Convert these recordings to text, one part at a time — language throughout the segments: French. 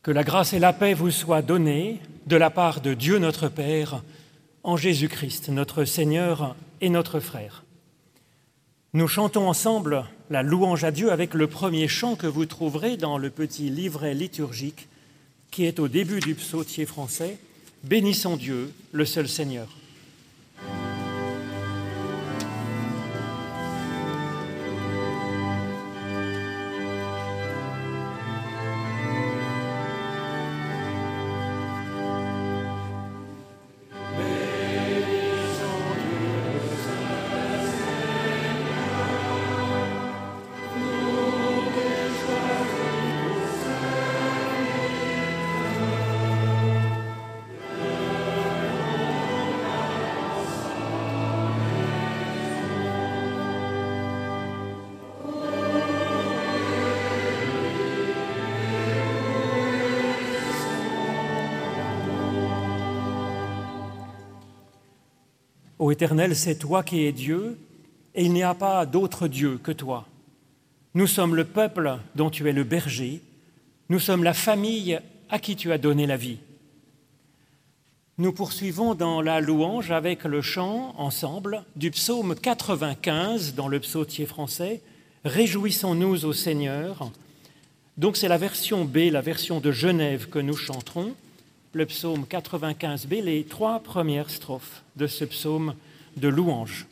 Que la grâce et la paix vous soient données de la part de Dieu notre Père, en Jésus-Christ, notre Seigneur et notre frère. Nous chantons ensemble la louange à Dieu avec le premier chant que vous trouverez dans le petit livret liturgique qui est au début du psautier français « Bénissons Dieu, le seul Seigneur ». Ô Éternel, c'est toi qui es Dieu, et il n'y a pas d'autre Dieu que toi. Nous sommes le peuple dont tu es le berger, nous sommes la famille à qui tu as donné la vie. Nous poursuivons dans la louange avec le chant, ensemble, du psaume 95 dans le psautier français, « Réjouissons-nous au Seigneur ». Donc c'est la version B, la version de Genève que nous chanterons. Le psaume 95b, les 3 premières strophes de ce psaume de louange.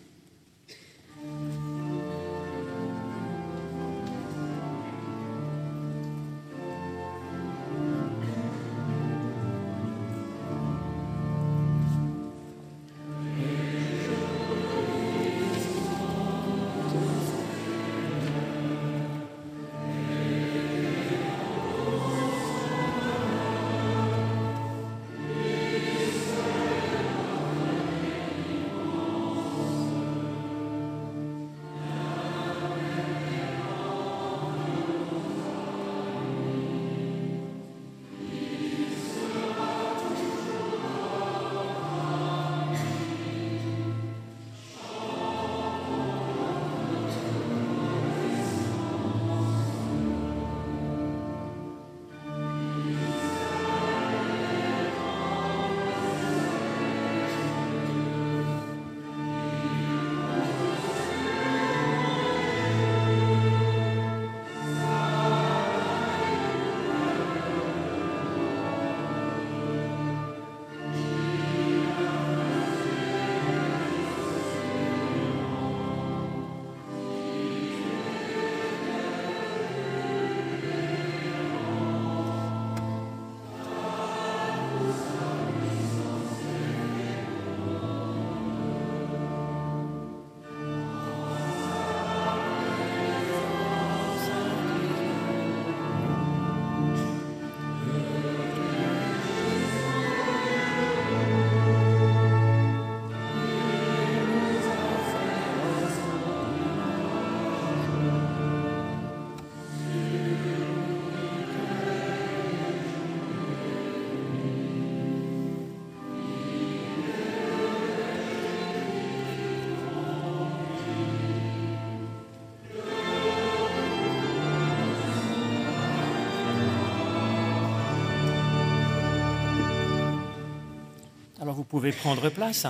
Alors vous pouvez prendre place.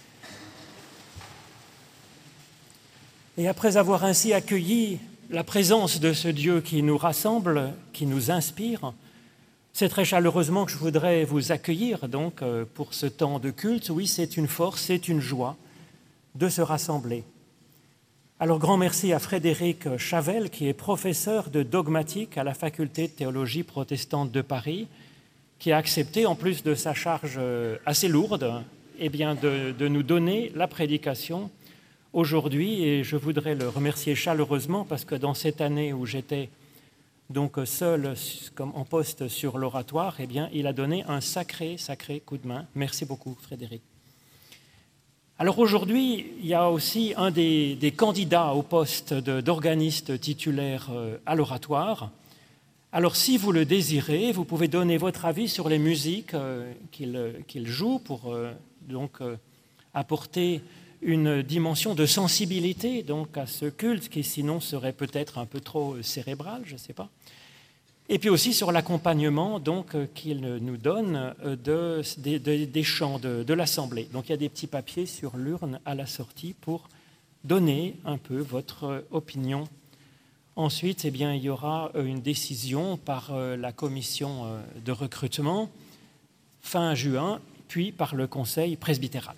Et après avoir ainsi accueilli la présence de ce Dieu qui nous rassemble, qui nous inspire, c'est très chaleureusement que je voudrais vous accueillir donc pour ce temps de culte. Oui, c'est une force, c'est une joie de se rassembler. Alors grand merci à Frédéric Chavel, qui est professeur de dogmatique à la faculté de théologie protestante de Paris, qui a accepté, en plus de sa charge assez lourde, de nous donner la prédication aujourd'hui. Et je voudrais le remercier chaleureusement parce que dans cette année où j'étais donc seul comme en poste sur l'oratoire, il a donné un sacré coup de main. Merci beaucoup, Frédéric. Alors aujourd'hui, il y a aussi un des candidats au poste d'organiste titulaire à l'oratoire. Alors, si vous le désirez, vous pouvez donner votre avis sur les musiques qu'il joue pour apporter une dimension de sensibilité donc, à ce culte qui sinon serait peut-être un peu trop cérébral, je ne sais pas. Et puis aussi sur l'accompagnement qu'il nous donne des chants de l'Assemblée. Donc il y a des petits papiers sur l'urne à la sortie pour donner un peu votre opinion. Ensuite, il y aura une décision par la commission de recrutement fin juin, puis par le conseil presbytéral.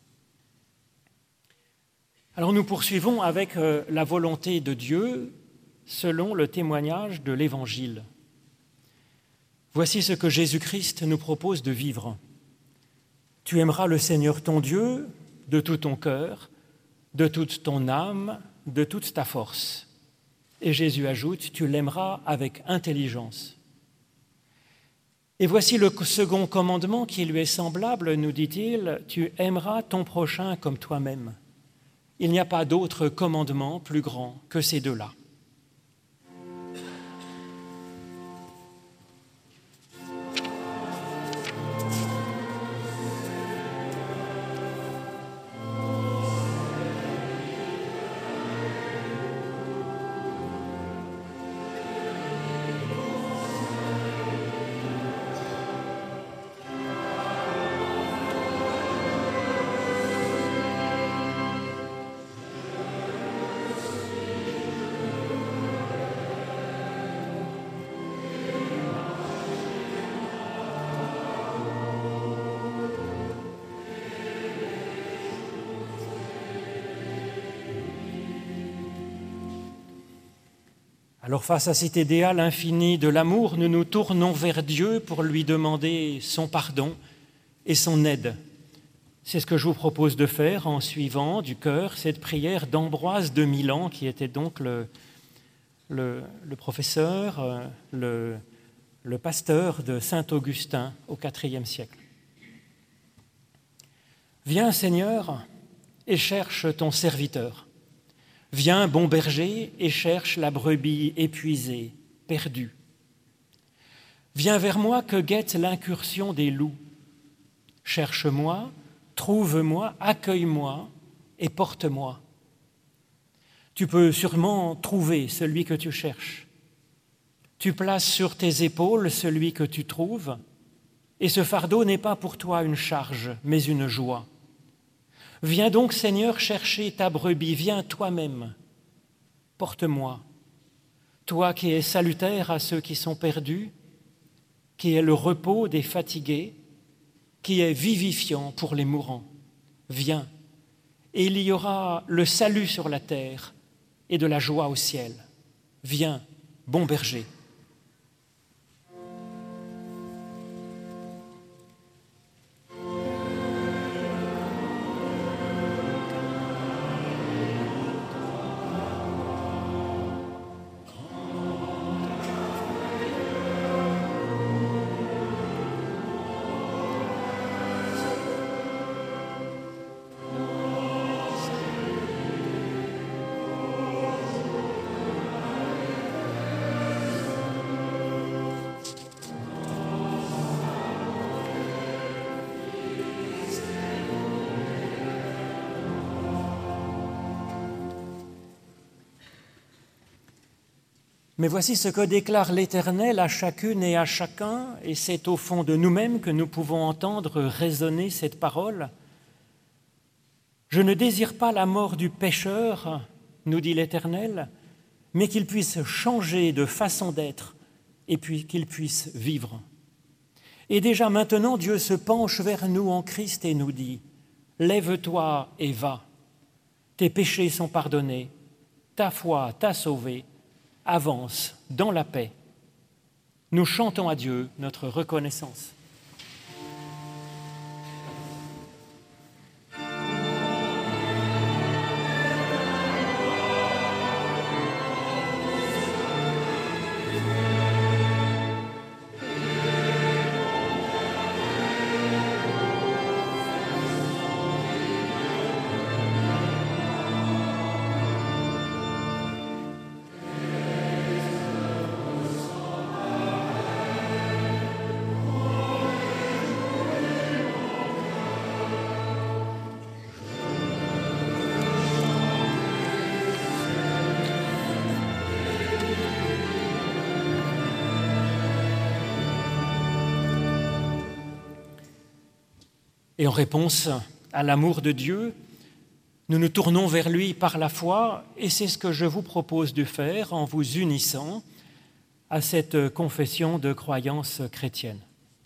Alors nous poursuivons avec la volonté de Dieu selon le témoignage de l'Évangile. Voici ce que Jésus-Christ nous propose de vivre. Tu aimeras le Seigneur ton Dieu de tout ton cœur, de toute ton âme, de toute ta force. Et Jésus ajoute, tu l'aimeras avec intelligence. Et voici le second commandement qui lui est semblable, nous dit-il, tu aimeras ton prochain comme toi-même. Il n'y a pas d'autre commandement plus grand que ces deux-là. Alors face à cet idéal infini de l'amour, nous nous tournons vers Dieu pour lui demander son pardon et son aide. C'est ce que je vous propose de faire en suivant du cœur cette prière d'Ambroise de Milan, qui était donc le professeur, le pasteur de Saint-Augustin au IVe siècle. Viens Seigneur et cherche ton serviteur. Viens, bon berger, et cherche la brebis épuisée, perdue. Viens vers moi que guette l'incursion des loups. Cherche-moi, trouve-moi, accueille-moi et porte-moi. Tu peux sûrement trouver celui que tu cherches. Tu places sur tes épaules celui que tu trouves, et ce fardeau n'est pas pour toi une charge, mais une joie. Viens donc, Seigneur, chercher ta brebis, viens toi-même, porte-moi, toi qui es salutaire à ceux qui sont perdus, qui es le repos des fatigués, qui est vivifiant pour les mourants. Viens, et il y aura le salut sur la terre et de la joie au ciel. Viens, bon berger. Mais voici ce que déclare l'Éternel à chacune et à chacun, et c'est au fond de nous-mêmes que nous pouvons entendre résonner cette parole. Je ne désire pas la mort du pécheur, nous dit l'Éternel, mais qu'il puisse changer de façon d'être et puis qu'il puisse vivre. Et déjà maintenant, Dieu se penche vers nous en Christ et nous dit « Lève-toi et va, tes péchés sont pardonnés, ta foi t'a sauvé, avance dans la paix. » Nous chantons à Dieu notre reconnaissance. Et en réponse à l'amour de Dieu, nous nous tournons vers lui par la foi, et c'est ce que je vous propose de faire en vous unissant à cette confession de croyance chrétienne.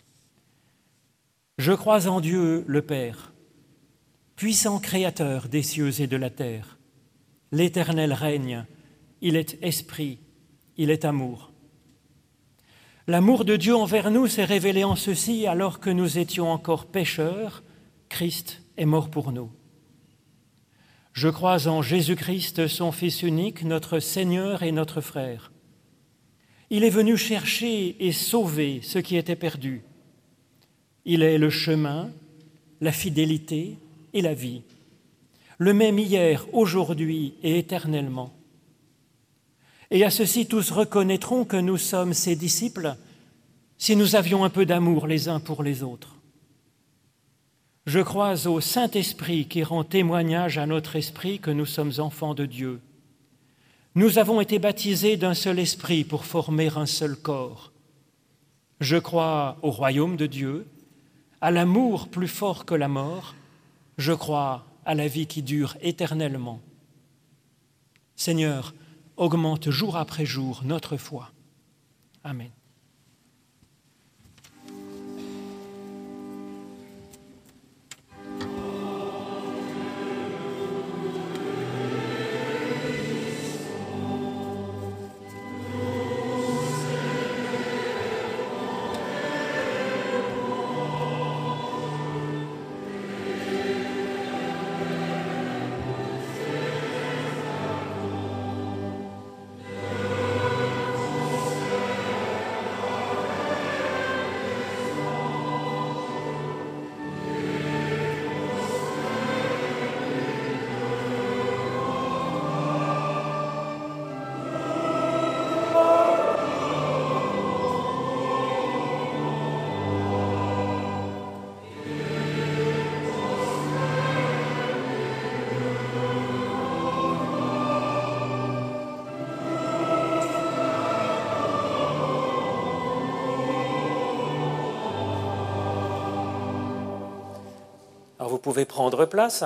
Je crois en Dieu le Père, puissant créateur des cieux et de la terre. L'Éternel règne, il est esprit, il est amour. L'amour de Dieu envers nous s'est révélé en ceci, alors que nous étions encore pécheurs, Christ est mort pour nous. Je crois en Jésus-Christ, son Fils unique, notre Seigneur et notre frère. Il est venu chercher et sauver ce qui était perdu. Il est le chemin, la fidélité et la vie, le même hier, aujourd'hui et éternellement. Et à ceci, tous reconnaîtront que nous sommes ses disciples si nous avions un peu d'amour les uns pour les autres. Je crois au Saint-Esprit qui rend témoignage à notre esprit que nous sommes enfants de Dieu. Nous avons été baptisés d'un seul esprit pour former un seul corps. Je crois au royaume de Dieu, à l'amour plus fort que la mort. Je crois à la vie qui dure éternellement. Seigneur, augmente jour après jour notre foi. Amen. Alors vous pouvez prendre place.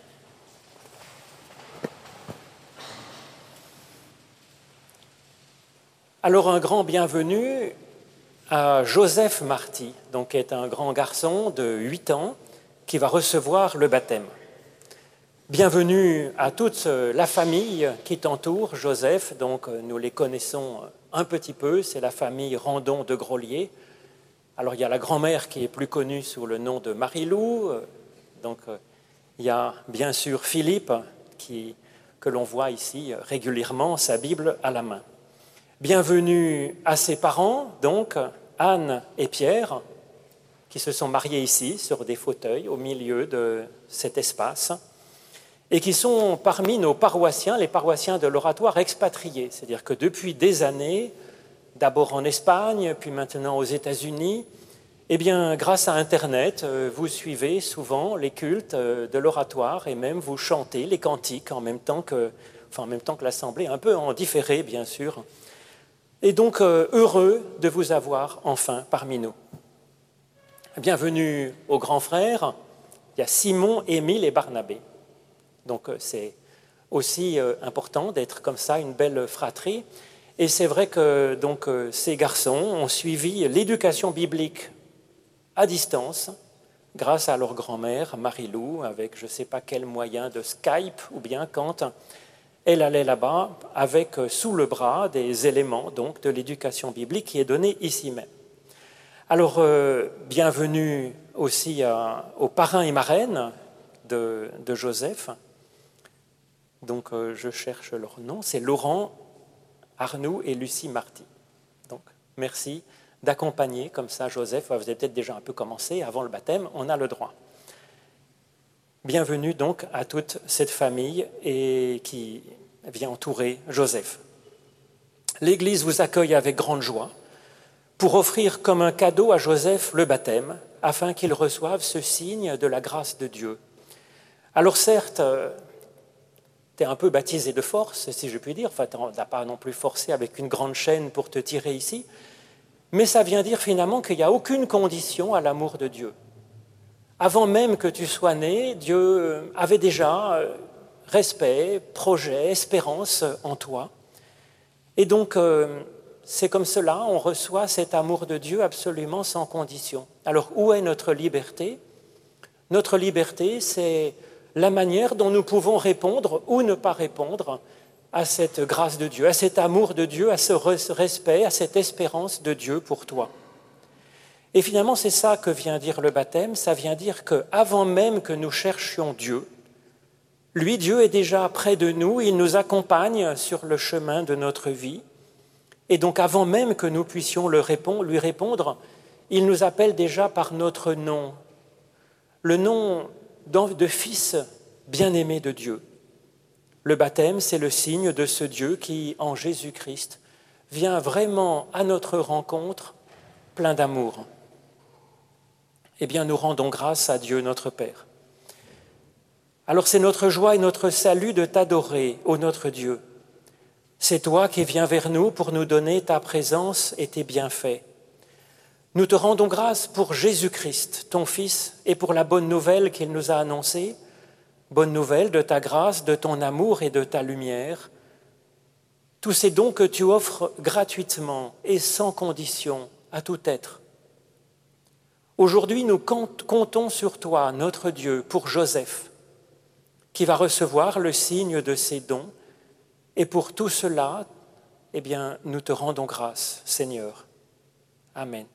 Alors un grand bienvenue à Joseph Marty, donc qui est un grand garçon de 8 ans qui va recevoir le baptême. Bienvenue à toute la famille qui t'entoure, Joseph, donc nous les connaissons un petit peu, c'est la famille Randon de Grolier. Alors il y a la grand-mère qui est plus connue sous le nom de Marie-Lou. Donc, il y a bien sûr Philippe, que l'on voit ici régulièrement, sa Bible à la main. Bienvenue à ses parents, donc Anne et Pierre, qui se sont mariés ici, sur des fauteuils, au milieu de cet espace, et qui sont parmi nos paroissiens, les paroissiens de l'oratoire expatriés. C'est-à-dire que depuis des années, d'abord en Espagne, puis maintenant aux États-Unis, eh bien, grâce à Internet, vous suivez souvent les cultes de l'oratoire et même vous chantez les cantiques en même temps que l'Assemblée, un peu en différé, bien sûr. Et donc, heureux de vous avoir enfin parmi nous. Bienvenue aux grands frères. Il y a Simon, Émile et Barnabé. Donc, c'est aussi important d'être comme ça, une belle fratrie. Et c'est vrai que donc, ces garçons ont suivi l'éducation biblique à distance, grâce à leur grand-mère, Marie-Lou, avec je ne sais pas quel moyen de Skype, ou bien quand elle allait là-bas avec sous le bras des éléments donc, de l'éducation biblique qui est donnée ici même. Alors, bienvenue aussi aux parrains et marraines de Joseph. Donc, je cherche leur nom, c'est Laurent, Arnoux et Lucie Marty. Donc, merci d'accompagner comme ça Joseph. Vous avez peut-être déjà un peu commencé avant le baptême, on a le droit. Bienvenue donc à toute cette famille et qui vient entourer Joseph. L'Église vous accueille avec grande joie pour offrir comme un cadeau à Joseph le baptême, afin qu'il reçoive ce signe de la grâce de Dieu. Alors certes, tu es un peu baptisé de force, si je puis dire, enfin, tu n'as pas non plus forcé avec une grande chaîne pour te tirer ici, mais ça vient dire finalement qu'il n'y a aucune condition à l'amour de Dieu. Avant même que tu sois né, Dieu avait déjà respect, projet, espérance en toi. Et donc, c'est comme cela, on reçoit cet amour de Dieu absolument sans condition. Alors, où est notre liberté ? Notre liberté, c'est la manière dont nous pouvons répondre ou ne pas répondre à cette grâce de Dieu, à cet amour de Dieu, à ce respect, à cette espérance de Dieu pour toi. Et finalement, c'est ça que vient dire le baptême. Ça vient dire qu'avant même que nous cherchions Dieu, lui, Dieu est déjà près de nous, il nous accompagne sur le chemin de notre vie. Et donc, avant même que nous puissions lui répondre, il nous appelle déjà par notre nom, le nom de fils bien-aimé de Dieu. Le baptême, c'est le signe de ce Dieu qui, en Jésus-Christ, vient vraiment à notre rencontre plein d'amour. Eh bien, nous rendons grâce à Dieu notre Père. Alors c'est notre joie et notre salut de t'adorer, ô notre Dieu. C'est toi qui viens vers nous pour nous donner ta présence et tes bienfaits. Nous te rendons grâce pour Jésus-Christ, ton Fils, et pour la bonne nouvelle qu'il nous a annoncée, bonne nouvelle de ta grâce, de ton amour et de ta lumière. Tous ces dons que tu offres gratuitement et sans condition à tout être. Aujourd'hui, nous comptons sur toi, notre Dieu, pour Joseph, qui va recevoir le signe de ces dons. Et pour tout cela, eh bien, nous te rendons grâce, Seigneur. Amen.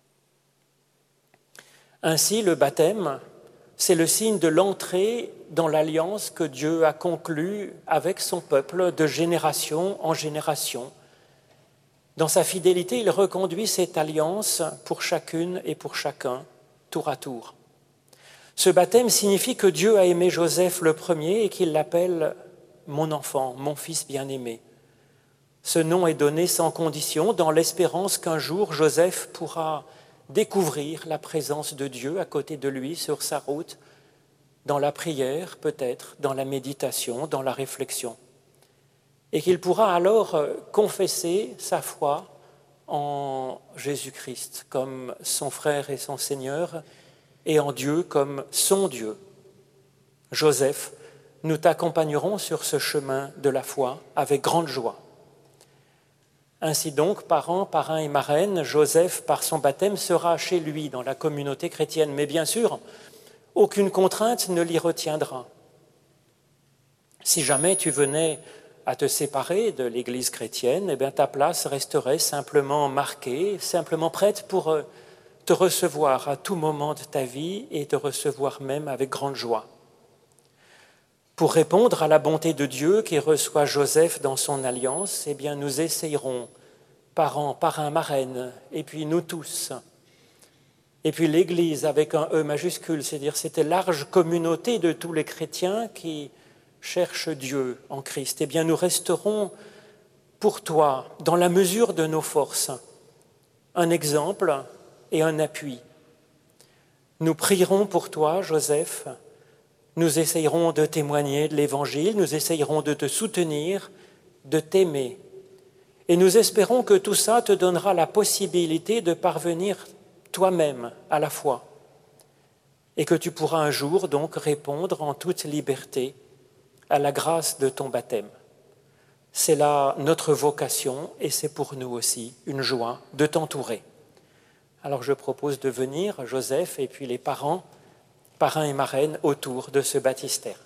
Ainsi, le baptême, c'est le signe de l'entrée dans l'alliance que Dieu a conclue avec son peuple de génération en génération. Dans sa fidélité, il reconduit cette alliance pour chacune et pour chacun, tour à tour. Ce baptême signifie que Dieu a aimé Joseph le premier et qu'il l'appelle « mon enfant, mon fils bien-aimé ». Ce nom est donné sans condition dans l'espérance qu'un jour Joseph pourra découvrir la présence de Dieu à côté de lui sur sa route, dans la prière peut-être, dans la méditation, dans la réflexion. Et qu'il pourra alors confesser sa foi en Jésus-Christ comme son frère et son Seigneur, et en Dieu comme son Dieu. Joseph, nous t'accompagnerons sur ce chemin de la foi avec grande joie. Ainsi donc, parents et marraines, Joseph, par son baptême, sera chez lui dans la communauté chrétienne. Mais bien sûr, aucune contrainte ne l'y retiendra. Si jamais tu venais à te séparer de l'Église chrétienne, eh bien ta place resterait simplement marquée, simplement prête pour te recevoir à tout moment de ta vie et te recevoir même avec grande joie. Pour répondre à la bonté de Dieu qui reçoit Joseph dans son alliance, eh bien nous essayerons, parents, marraines, et puis nous tous, et puis l'Église avec un E majuscule, c'est-à-dire cette large communauté de tous les chrétiens qui cherchent Dieu en Christ, eh bien nous resterons pour toi, dans la mesure de nos forces, un exemple et un appui. Nous prierons pour toi, Joseph, nous essayerons de témoigner de l'Évangile, nous essayerons de te soutenir, de t'aimer. Et nous espérons que tout ça te donnera la possibilité de parvenir toi-même à la foi. Et que tu pourras un jour donc répondre en toute liberté à la grâce de ton baptême. C'est là notre vocation et c'est pour nous aussi une joie de t'entourer. Alors je propose de venir, Joseph et puis les parrains et marraines autour de ce baptistère.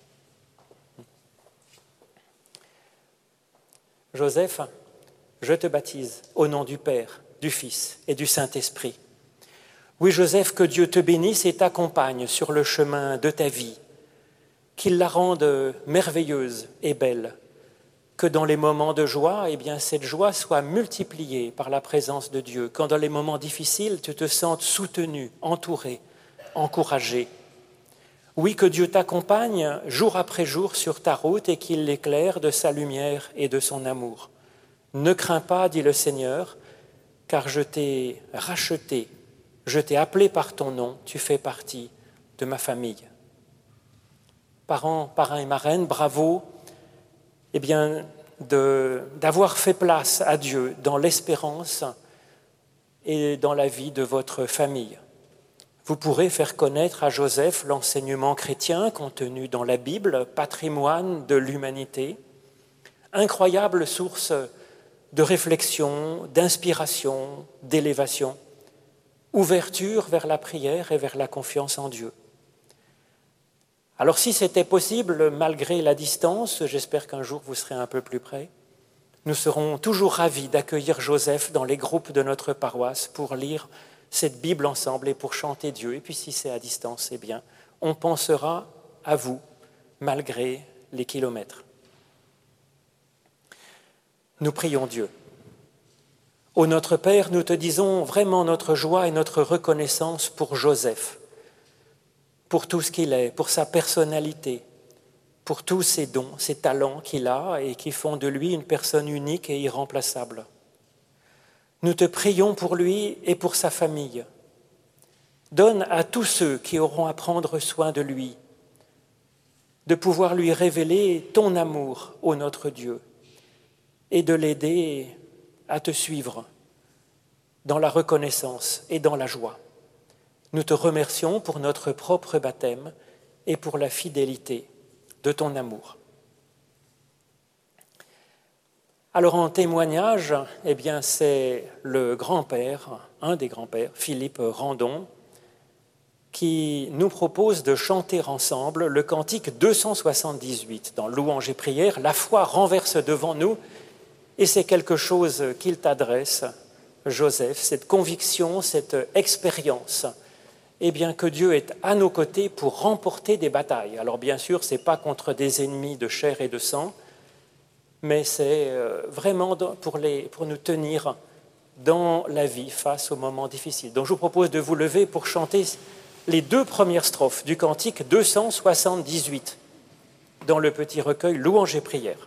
Joseph, je te baptise au nom du Père, du Fils et du Saint-Esprit. Oui, Joseph, que Dieu te bénisse et t'accompagne sur le chemin de ta vie, qu'il la rende merveilleuse et belle, que dans les moments de joie, eh bien, cette joie soit multipliée par la présence de Dieu, quand dans les moments difficiles, tu te sentes soutenu, entouré, encouragé. Oui, que Dieu t'accompagne jour après jour sur ta route et qu'il l'éclaire de sa lumière et de son amour. Ne crains pas, dit le Seigneur, car je t'ai racheté, je t'ai appelé par ton nom, tu fais partie de ma famille. Parents et marraines, bravo, eh bien, d'avoir fait place à Dieu dans l'espérance et dans la vie de votre famille. Vous pourrez faire connaître à Joseph l'enseignement chrétien contenu dans la Bible, patrimoine de l'humanité, incroyable source de réflexion, d'inspiration, d'élévation, ouverture vers la prière et vers la confiance en Dieu. Alors si c'était possible, malgré la distance, j'espère qu'un jour vous serez un peu plus près, nous serons toujours ravis d'accueillir Joseph dans les groupes de notre paroisse pour lire cette Bible ensemble et pour chanter Dieu. Et puis si c'est à distance, eh bien, on pensera à vous, malgré les kilomètres. Nous prions Dieu. Ô notre Père, nous te disons vraiment notre joie et notre reconnaissance pour Joseph, pour tout ce qu'il est, pour sa personnalité, pour tous ses dons, ses talents qu'il a et qui font de lui une personne unique et irremplaçable. Nous te prions pour lui et pour sa famille. Donne à tous ceux qui auront à prendre soin de lui de pouvoir lui révéler ton amour, ô notre Dieu, et de l'aider à te suivre dans la reconnaissance et dans la joie. Nous te remercions pour notre propre baptême et pour la fidélité de ton amour. Alors en témoignage, eh bien, c'est le grand-père, un des grands-pères, Philippe Randon, qui nous propose de chanter ensemble le cantique 278 dans Louange et prière. La foi renverse devant nous, et c'est quelque chose qu'il t'adresse, Joseph, cette conviction, cette expérience, eh bien, que Dieu est à nos côtés pour remporter des batailles. Alors bien sûr, ce n'est pas contre des ennemis de chair et de sang, mais c'est vraiment pour nous tenir dans la vie face aux moments difficiles. Donc je vous propose de vous lever pour chanter les 2 premières strophes du cantique 278 dans le petit recueil Louange et prière.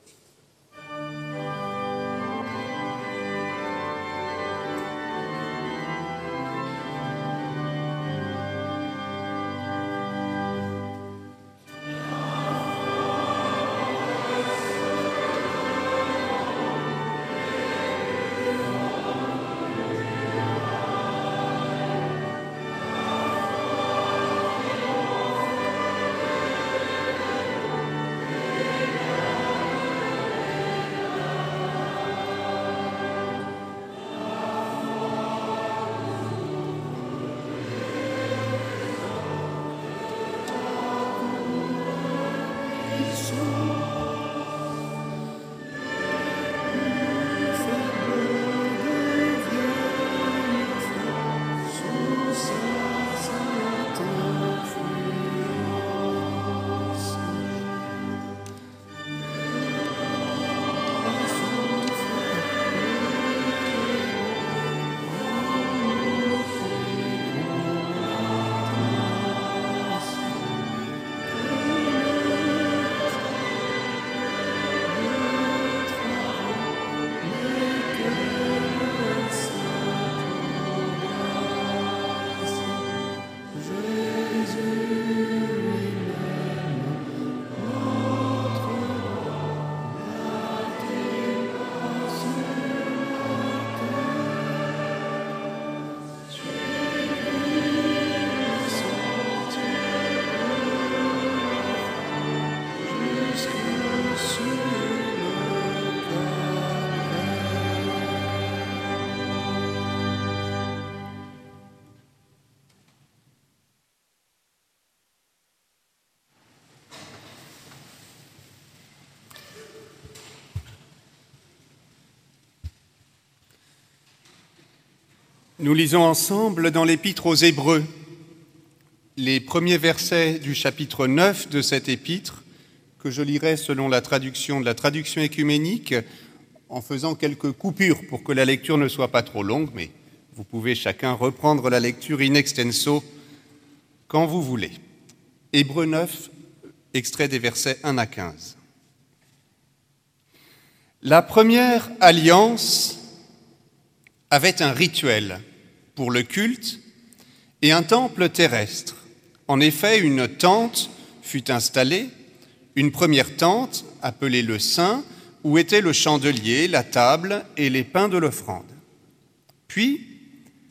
Nous lisons ensemble dans l'Épître aux Hébreux les premiers versets du chapitre 9 de cette épître, que je lirai selon la traduction de la traduction écuménique, en faisant quelques coupures pour que la lecture ne soit pas trop longue, mais vous pouvez chacun reprendre la lecture in extenso quand vous voulez. Hébreux 9, extrait des versets 1 à 15. La première alliance avait un rituel pour le culte et un temple terrestre. En effet, une tente fut installée, une première tente, appelée le Saint, où était le chandelier, la table et les pains de l'offrande. Puis,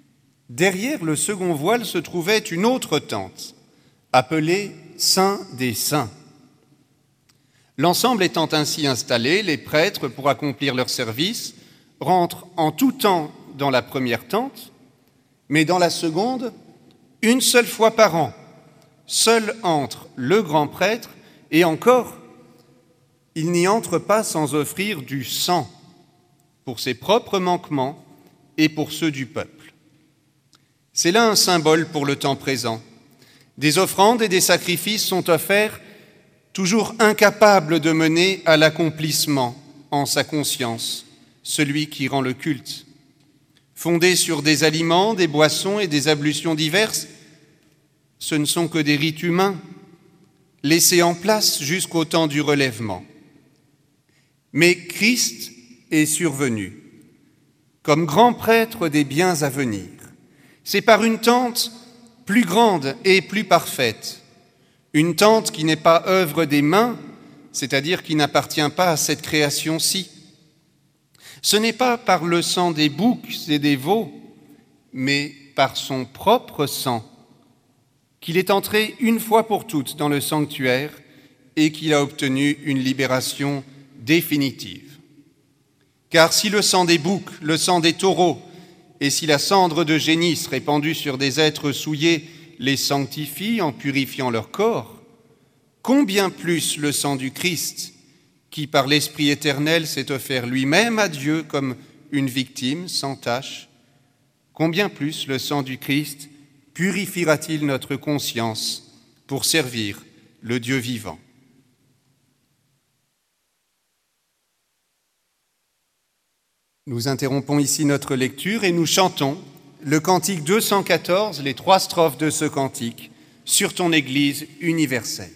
Derrière le second voile se trouvait une autre tente, appelée Saint des Saints. L'ensemble étant ainsi installé, les prêtres, pour accomplir leur service, rentrent en tout temps dans la première tente, mais dans la seconde, une seule fois par an. Seul entre le grand prêtre et encore, il n'y entre pas sans offrir du sang pour ses propres manquements et pour ceux du peuple. C'est là un symbole pour le temps présent. Des offrandes et des sacrifices sont offerts, toujours incapables de mener à l'accomplissement en sa conscience, celui qui rend le culte. Fondés sur des aliments, des boissons et des ablutions diverses, ce ne sont que des rites humains, laissés en place jusqu'au temps du relèvement. Mais Christ est survenu, comme grand prêtre des biens à venir. C'est par une tente plus grande et plus parfaite, une tente qui n'est pas œuvre des mains, c'est-à-dire qui n'appartient pas à cette création-ci. Ce n'est pas par le sang des boucs et des veaux, mais par son propre sang, qu'il est entré une fois pour toutes dans le sanctuaire et qu'il a obtenu une libération définitive. Car si le sang des boucs, le sang des taureaux, et si la cendre de génisse répandue sur des êtres souillés les sanctifie en purifiant leur corps, combien plus le sang du Christ, qui par l'Esprit éternel s'est offert lui-même à Dieu comme une victime sans tache, combien plus le sang du Christ purifiera-t-il notre conscience pour servir le Dieu vivant. Nous interrompons ici notre lecture et nous chantons le cantique 214, les 3 strophes de ce cantique, sur ton Église universelle.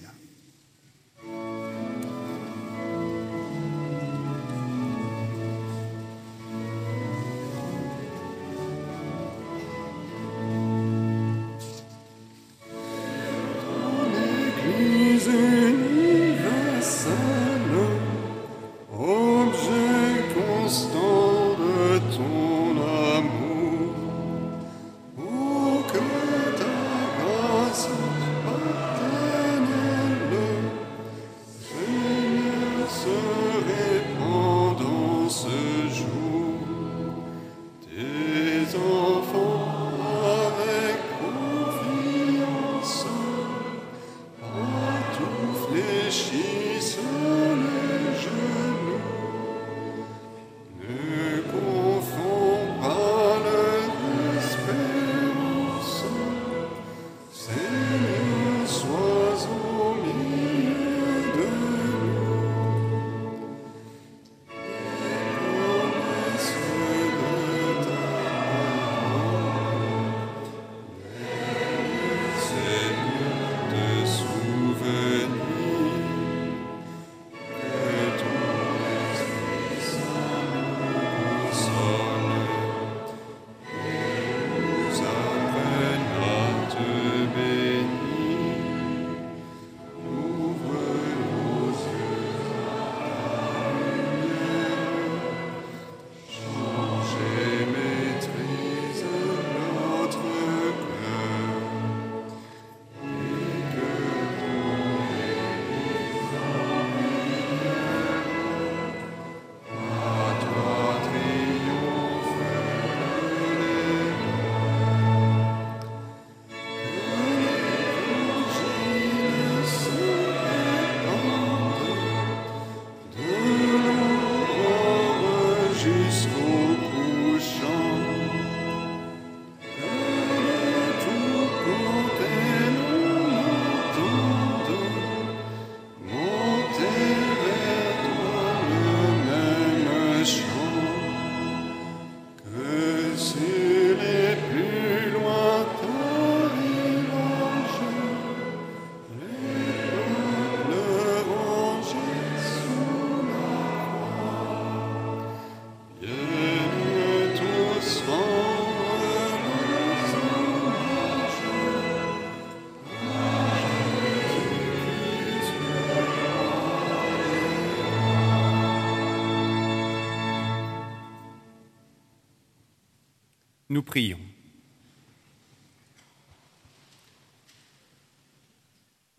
Nous prions.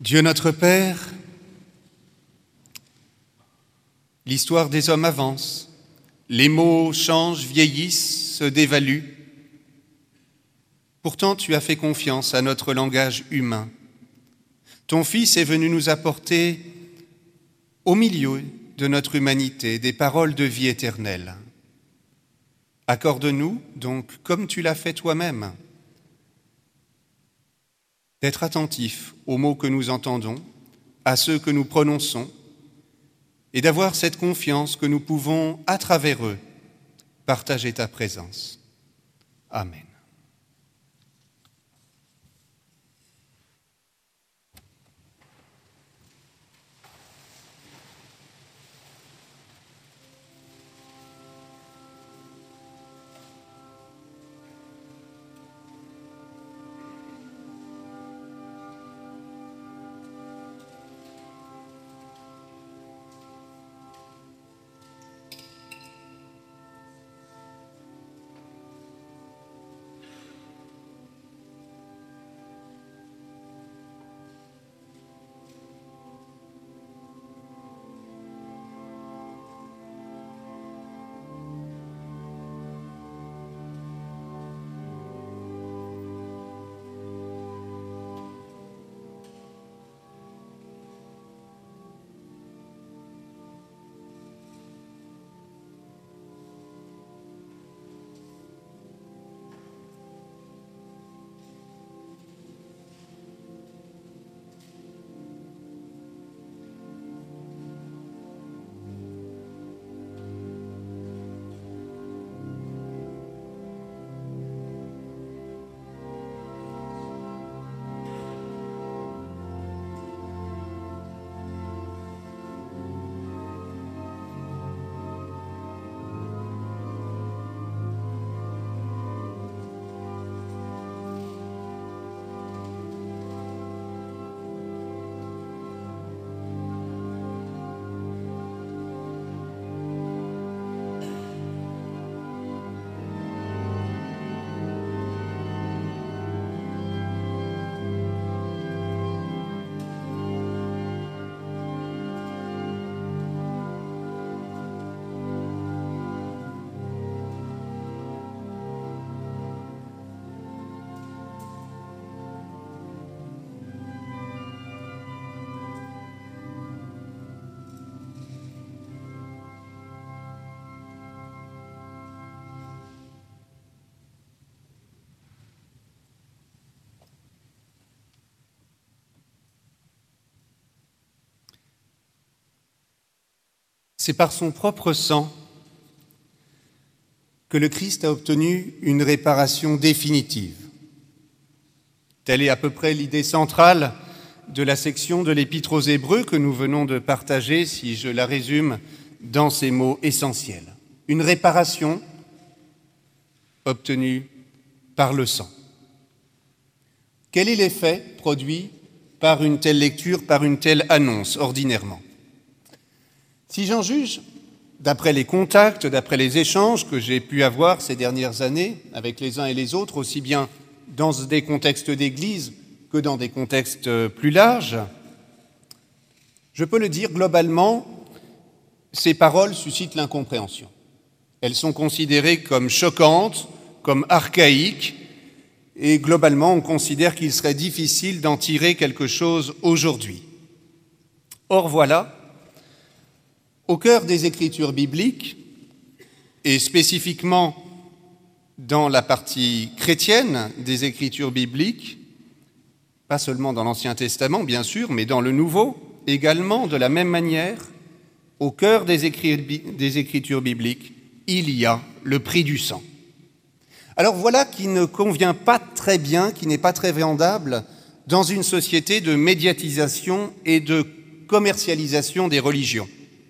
Dieu notre Père, l'histoire des hommes avance, les mots changent, vieillissent, se dévaluent. Pourtant, tu as fait confiance à notre langage humain. Ton Fils est venu nous apporter, au milieu de notre humanité, des paroles de vie éternelle. Accorde-nous, donc, comme tu l'as fait toi-même, d'être attentifs aux mots que nous entendons, à ceux que nous prononçons, et d'avoir cette confiance que nous pouvons, à travers eux, partager ta présence. Amen. C'est par son propre sang que le Christ a obtenu une réparation définitive. Telle est à peu près l'idée centrale de la section de l'Épître aux Hébreux que nous venons de partager, si je la résume dans ces mots essentiels. Une réparation obtenue par le sang. Quel est l'effet produit par une telle lecture, par une telle annonce, ordinairement ? Si j'en juge, d'après les contacts, d'après les échanges que j'ai pu avoir ces dernières années avec les uns et les autres, aussi bien dans des contextes d'église que dans des contextes plus larges, je peux le dire globalement, ces paroles suscitent l'incompréhension. Elles sont considérées comme choquantes, comme archaïques, et globalement, on considère qu'il serait difficile d'en tirer quelque chose aujourd'hui. Or voilà, au cœur des Écritures bibliques, et spécifiquement dans la partie chrétienne des Écritures bibliques, pas seulement dans l'Ancien Testament, bien sûr, mais dans le Nouveau également, de la même manière, au cœur des Écritures bibliques, il y a le prix du sang. Alors voilà qui ne convient pas très bien, qui n'est pas très vendable dans une société de médiatisation et de commercialisation des religions.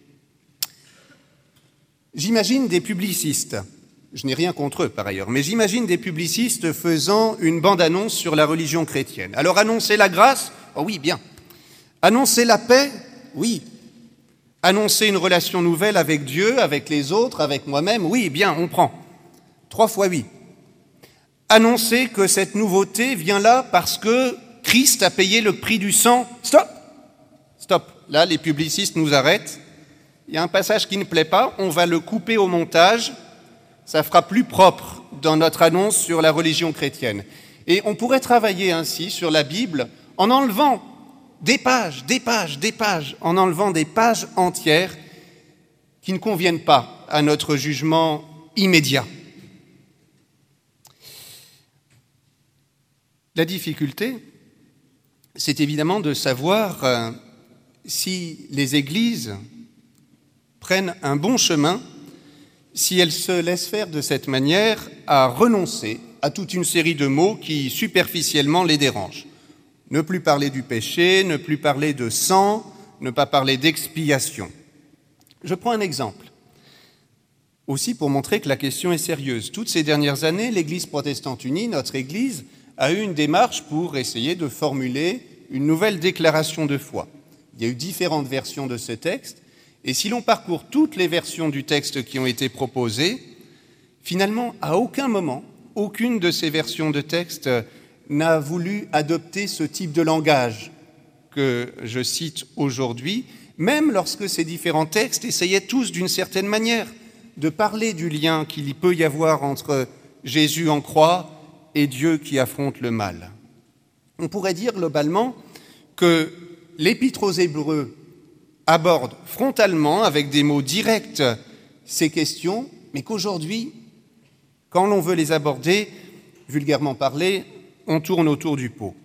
J'imagine des publicistes, je n'ai rien contre eux par ailleurs, mais j'imagine des publicistes faisant une bande-annonce sur la religion chrétienne. Alors annoncer la grâce, oh oui, bien. Annoncer la paix, oui. Annoncer une relation nouvelle avec Dieu, avec les autres, avec moi-même, oui, bien, on prend. 3 fois oui. Annoncer que cette nouveauté vient là parce que Christ a payé le prix du sang. Stop! Stop. Là, les publicistes nous arrêtent. Il y a un passage qui ne plaît pas, on va le couper au montage. Ça fera plus propre dans notre annonce sur la religion chrétienne. Et on pourrait travailler ainsi sur la Bible en enlevant des pages, en enlevant des pages entières qui ne conviennent pas à notre jugement immédiat. La difficulté, c'est évidemment de savoir si les églises prennent un bon chemin, si elles se laissent faire de cette manière à renoncer à toute une série de mots qui superficiellement les dérangent. Ne plus parler du péché, ne plus parler de sang, ne pas parler d'expiation. Je prends un exemple, aussi pour montrer que la question est sérieuse. Toutes ces dernières années, l'Église protestante unie, notre Église, a eu une démarche pour essayer de formuler une nouvelle déclaration de foi. Il y a eu différentes versions de ce texte, et si l'on parcourt toutes les versions du texte qui ont été proposées, finalement, à aucun moment, aucune de ces versions de texte n'a voulu adopter ce type de langage que je cite aujourd'hui, même lorsque ces différents textes essayaient tous, d'une certaine manière, de parler du lien qu'il peut y avoir entre Jésus en croix et Dieu qui affronte le mal. On pourrait dire globalement que l'Épître aux Hébreux aborde frontalement, avec des mots directs, ces questions, mais qu'aujourd'hui, quand l'on veut les aborder, vulgairement parlé, on tourne autour du pot.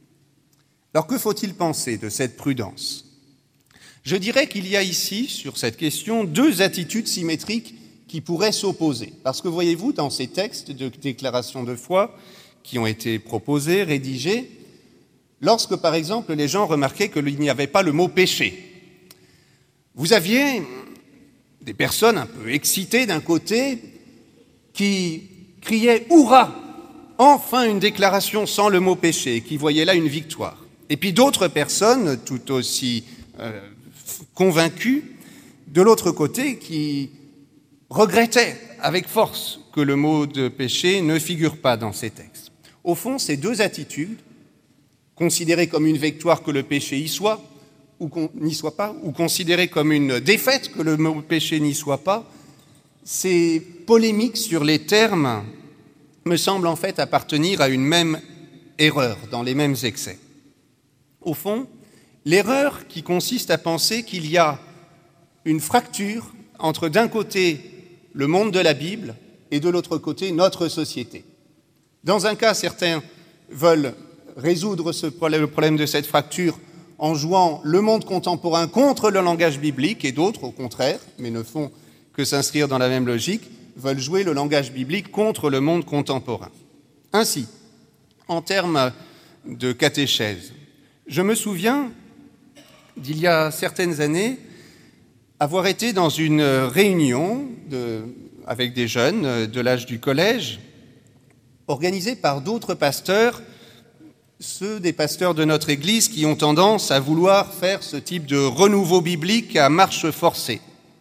Alors que faut-il penser de cette prudence ? Je dirais qu'il y a ici, sur cette question, deux attitudes symétriques qui pourraient s'opposer. Parce que voyez-vous, dans ces textes de déclaration de foi qui ont été proposés, rédigés, lorsque, par exemple, les gens remarquaient qu'il n'y avait pas le mot « péché », vous aviez des personnes un peu excitées d'un côté qui criaient « Hurrah ! Enfin une déclaration sans le mot péché », qui voyaient là une victoire. Et puis d'autres personnes, tout aussi convaincues, de l'autre côté, qui regrettaient avec force que le mot de péché ne figure pas dans ces textes. Au fond, ces deux attitudes, considérées comme une victoire que le péché y soit, ou n'y soit pas, ou considérées comme une défaite que le mot péché n'y soit pas, ces polémiques sur les termes me semblent en fait appartenir à une même erreur, dans les mêmes excès. Au fond, l'erreur qui consiste à penser qu'il y a une fracture entre d'un côté le monde de la Bible et de l'autre côté notre société. Dans un cas, certains veulent résoudre le problème de cette fracture en jouant le monde contemporain contre le langage biblique, et d'autres, au contraire, mais ne font que s'inscrire dans la même logique, veulent jouer le langage biblique contre le monde contemporain. Ainsi, en termes de catéchèse, je me souviens d'il y a certaines années avoir été dans une réunion avec des jeunes de l'âge du collège, organisée par d'autres pasteurs, ceux des pasteurs de notre Église qui ont tendance à vouloir faire ce type de renouveau biblique à marche forcée.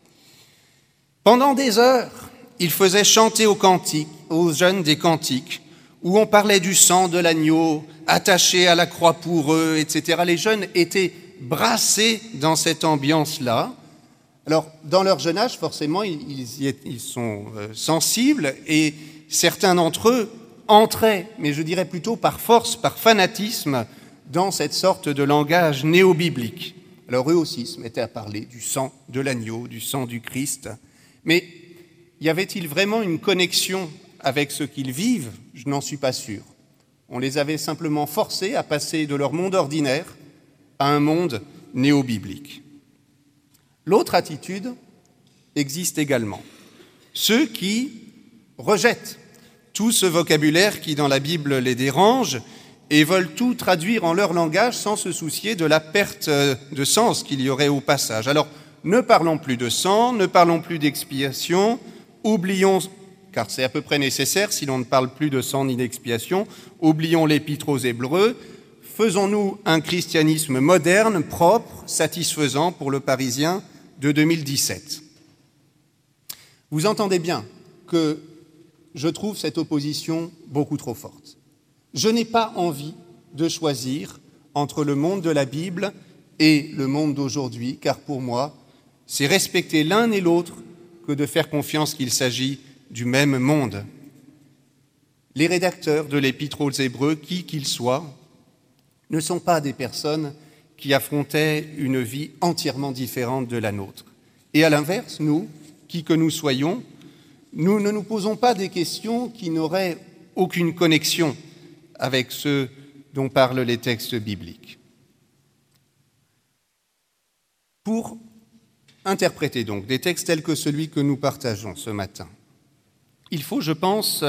Pendant des heures, ils faisaient chanter aux jeunes des cantiques, où on parlait du sang de l'agneau, attaché à la croix pour eux, etc. Les jeunes étaient brassés dans cette ambiance-là. Alors, dans leur jeune âge, forcément, ils sont sensibles, et certains d'entre eux entraient, mais je dirais plutôt par force, par fanatisme, dans cette sorte de langage néo-biblique. Alors eux aussi se mettaient à parler du sang de l'agneau, du sang du Christ. Mais y avait-il vraiment une connexion avec ce qu'ils vivent ? Je n'en suis pas sûr. On les avait simplement forcés à passer de leur monde ordinaire à un monde néo-biblique. L'autre attitude existe également. Ceux qui rejettent tout ce vocabulaire qui, dans la Bible, les dérange et veulent tout traduire en leur langage sans se soucier de la perte de sens qu'il y aurait au passage. Alors, ne parlons plus de sang, ne parlons plus d'expiation, oublions, car c'est à peu près nécessaire si l'on ne parle plus de sang ni d'expiation, oublions l'Épître aux Hébreux, faisons-nous un christianisme moderne, propre, satisfaisant pour le Parisien de 2017. Vous entendez bien que je trouve cette opposition beaucoup trop forte. Je n'ai pas envie de choisir entre le monde de la Bible et le monde d'aujourd'hui, car pour moi, c'est respecter l'un et l'autre que de faire confiance qu'il s'agit du même monde. Les rédacteurs de l'Épître aux Hébreux, qui qu'ils soient, ne sont pas des personnes qui affrontaient une vie entièrement différente de la nôtre. Et à l'inverse, nous, qui que nous soyons, nous ne nous posons pas des questions qui n'auraient aucune connexion avec ce dont parlent les textes bibliques. Pour interpréter donc des textes tels que celui que nous partageons ce matin, il faut, je pense,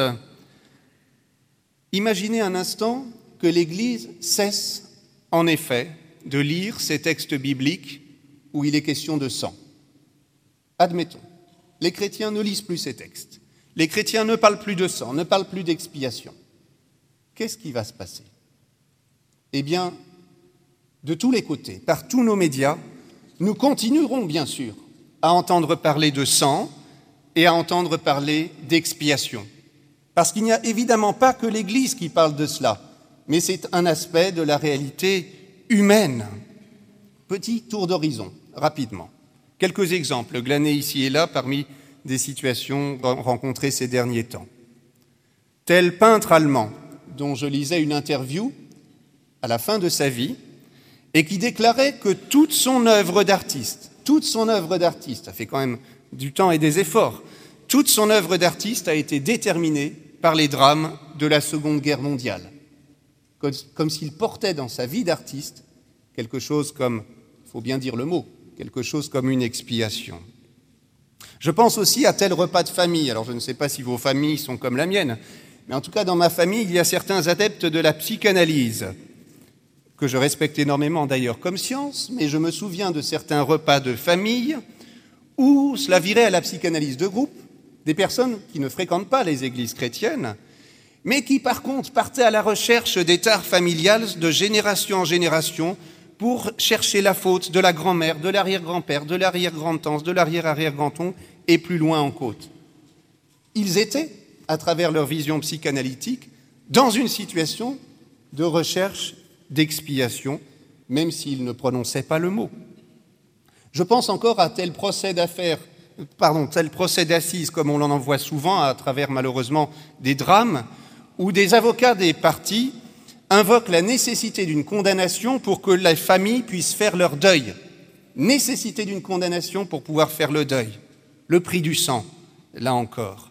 imaginer un instant que l'Église cesse, en effet, de lire ces textes bibliques où il est question de sang. Admettons, les chrétiens ne lisent plus ces textes. Les chrétiens ne parlent plus de sang, ne parlent plus d'expiation. Qu'est-ce qui va se passer? Eh bien, de tous les côtés, par tous nos médias, nous continuerons bien sûr à entendre parler de sang et à entendre parler d'expiation. Parce qu'il n'y a évidemment pas que l'Église qui parle de cela, mais c'est un aspect de la réalité humaine. Petit tour d'horizon, rapidement. Quelques exemples glanés ici et là parmi des situations rencontrées ces derniers temps. Tel peintre allemand dont je lisais une interview à la fin de sa vie et qui déclarait que toute son œuvre d'artiste, ça fait quand même du temps et des efforts, toute son œuvre d'artiste a été déterminée par les drames de la Seconde Guerre mondiale. Comme s'il portait dans sa vie d'artiste quelque chose comme, il faut bien dire le mot, quelque chose comme une expiation. Je pense aussi à tel repas de famille. Alors je ne sais pas si vos familles sont comme la mienne, mais en tout cas dans ma famille, il y a certains adeptes de la psychanalyse, que je respecte énormément d'ailleurs comme science, mais je me souviens de certains repas de famille où cela virait à la psychanalyse de groupe, des personnes qui ne fréquentent pas les églises chrétiennes, mais qui par contre partaient à la recherche des tares familiales de génération en génération pour chercher la faute de la grand-mère, de l'arrière-grand-père, de l'arrière-grand-tante, de l'arrière-arrière-grand-oncle et plus loin en côte. Ils étaient, à travers leur vision psychanalytique, dans une situation de recherche d'expiation, même s'ils ne prononçaient pas le mot. Je pense encore à tel procès d'assises, comme on en voit souvent à travers malheureusement des drames, où des avocats des parties invoquent la nécessité d'une condamnation pour que la famille puisse faire leur deuil. Nécessité d'une condamnation pour pouvoir faire le deuil. Le prix du sang, là encore.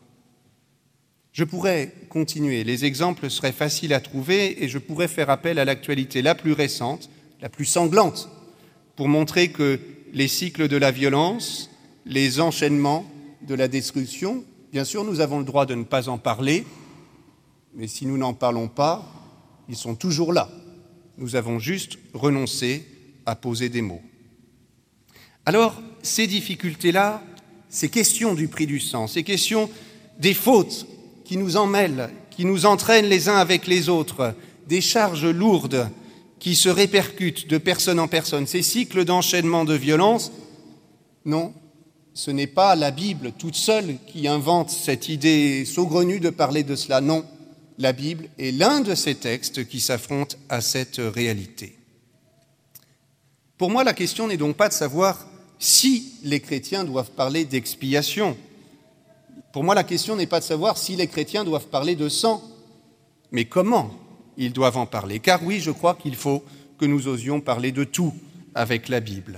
Je pourrais continuer, les exemples seraient faciles à trouver et je pourrais faire appel à l'actualité la plus récente, la plus sanglante, pour montrer que les cycles de la violence, les enchaînements de la destruction, bien sûr, nous avons le droit de ne pas en parler, mais si nous n'en parlons pas, ils sont toujours là. Nous avons juste renoncé à poser des mots. Alors, ces difficultés-là, ces questions du prix du sang, ces questions des fautes qui nous emmêlent, qui nous entraînent les uns avec les autres, des charges lourdes qui se répercutent de personne en personne, ces cycles d'enchaînement de violence, non, ce n'est pas la Bible toute seule qui invente cette idée saugrenue de parler de cela, non. La Bible est l'un de ces textes qui s'affrontent à cette réalité. Pour moi, la question n'est donc pas de savoir si les chrétiens doivent parler d'expiation. Pour moi, la question n'est pas de savoir si les chrétiens doivent parler de sang, mais comment ils doivent en parler. Car oui, je crois qu'il faut que nous osions parler de tout avec la Bible.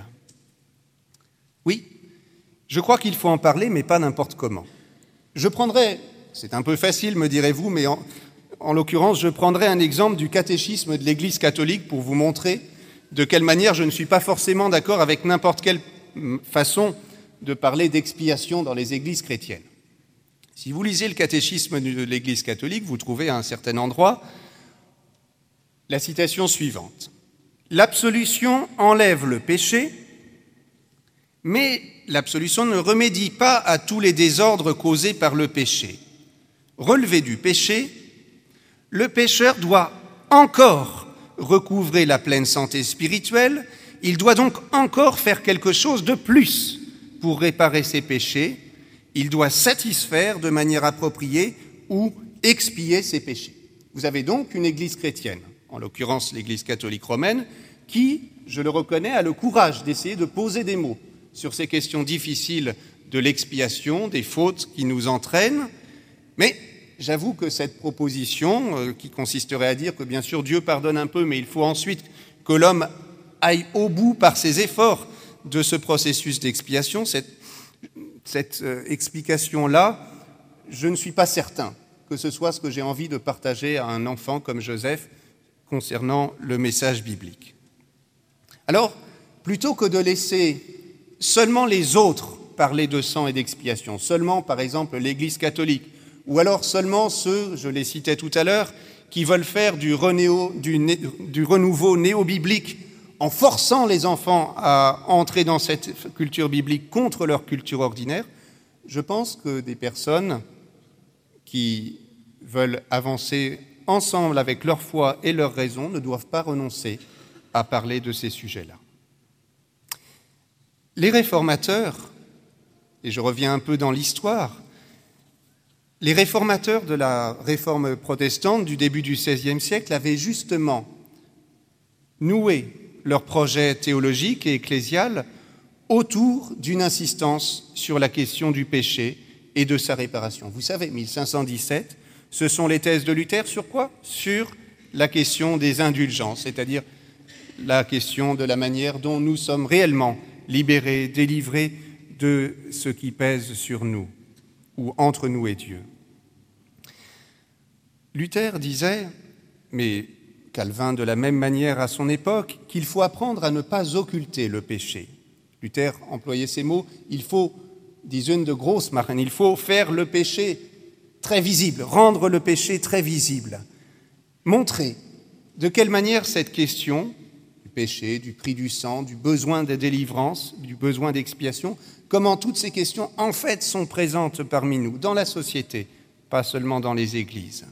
Oui, je crois qu'il faut en parler, mais pas n'importe comment. Je prendrai, c'est un peu facile, me direz-vous, mais en l'occurrence, je prendrai un exemple du catéchisme de l'Église catholique pour vous montrer de quelle manière je ne suis pas forcément d'accord avec n'importe quelle façon de parler d'expiation dans les églises chrétiennes. Si vous lisez le catéchisme de l'Église catholique, vous trouvez à un certain endroit la citation suivante. « L'absolution enlève le péché, mais l'absolution ne remédie pas à tous les désordres causés par le péché. Relevé du péché, le pécheur doit encore recouvrer la pleine santé spirituelle, il doit donc encore faire quelque chose de plus pour réparer ses péchés, il doit satisfaire de manière appropriée ou expier ses péchés. » Vous avez donc une Église chrétienne en l'occurrence l'Église catholique romaine, qui, je le reconnais, a le courage d'essayer de poser des mots sur ces questions difficiles de l'expiation, des fautes qui nous entraînent. Mais j'avoue que cette proposition, qui consisterait à dire que bien sûr Dieu pardonne un peu, mais il faut ensuite que l'homme aille au bout par ses efforts de ce processus d'expiation, cette explication-là, je ne suis pas certain que ce soit ce que j'ai envie de partager à un enfant comme Joseph concernant le message biblique. Alors, plutôt que de laisser seulement les autres parler de sang et d'expiation, seulement par exemple l'Église catholique, ou alors seulement ceux, je les citais tout à l'heure, qui veulent faire du renouveau néo-biblique en forçant les enfants à entrer dans cette culture biblique contre leur culture ordinaire, je pense que des personnes qui veulent avancer ensemble avec leur foi et leur raison ne doivent pas renoncer à parler de ces sujets-là. Les réformateurs, et je reviens un peu dans l'histoire, les réformateurs de la réforme protestante du début du XVIe siècle avaient justement noué leur projet théologique et ecclésial autour d'une insistance sur la question du péché et de sa réparation. Vous savez, 1517, ce sont les thèses de Luther sur quoi ? Sur la question des indulgences, c'est-à-dire la question de la manière dont nous sommes réellement libérés, délivrés de ce qui pèse sur nous ou entre nous et Dieu. Luther disait, mais Calvin de la même manière à son époque, qu'il faut apprendre à ne pas occulter le péché. Luther employait ces mots, il faut, die Sünde groß machen, il faut faire le péché très visible, rendre le péché très visible, montrer de quelle manière cette question du péché, du prix du sang, du besoin de délivrance, du besoin d'expiation, comment toutes ces questions en fait sont présentes parmi nous, dans la société, pas seulement dans les églises.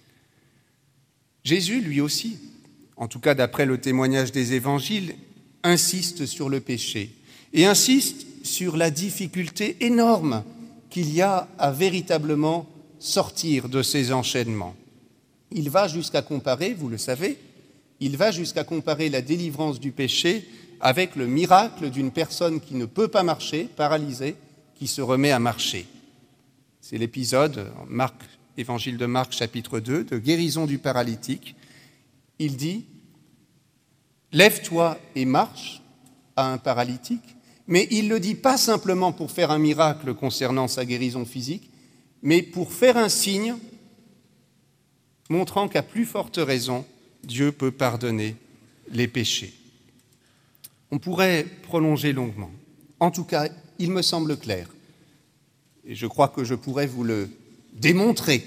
Jésus, lui aussi, en tout cas d'après le témoignage des évangiles, insiste sur le péché et insiste sur la difficulté énorme qu'il y a à véritablement sortir de ces enchaînements. Il va jusqu'à comparer, vous le savez, il va jusqu'à comparer la délivrance du péché avec le miracle d'une personne qui ne peut pas marcher, paralysée, qui se remet à marcher. C'est l'épisode, Évangile de Marc, chapitre 2, de guérison du paralytique. Il dit « Lève-toi et marche » à un paralytique, mais il ne le dit pas simplement pour faire un miracle concernant sa guérison physique, mais pour faire un signe montrant qu'à plus forte raison, Dieu peut pardonner les péchés. On pourrait prolonger longuement. En tout cas, il me semble clair, et je crois que je pourrais vous le démontrer,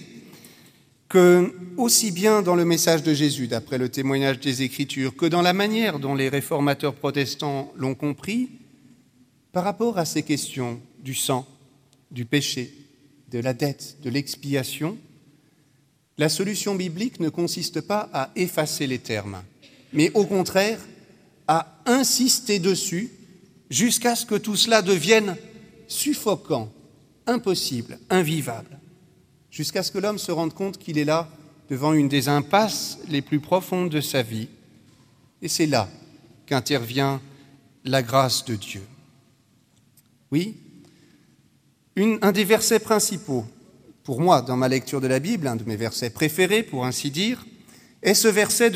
que aussi bien dans le message de Jésus, d'après le témoignage des Écritures, que dans la manière dont les réformateurs protestants l'ont compris, par rapport à ces questions du sang, du péché, de la dette, de l'expiation, la solution biblique ne consiste pas à effacer les termes, mais au contraire à insister dessus jusqu'à ce que tout cela devienne suffocant, impossible, invivable, jusqu'à ce que l'homme se rende compte qu'il est là devant une des impasses les plus profondes de sa vie. Et c'est là qu'intervient la grâce de Dieu. Oui, un des versets principaux, pour moi, dans ma lecture de la Bible, un de mes versets préférés, pour ainsi dire, est ce verset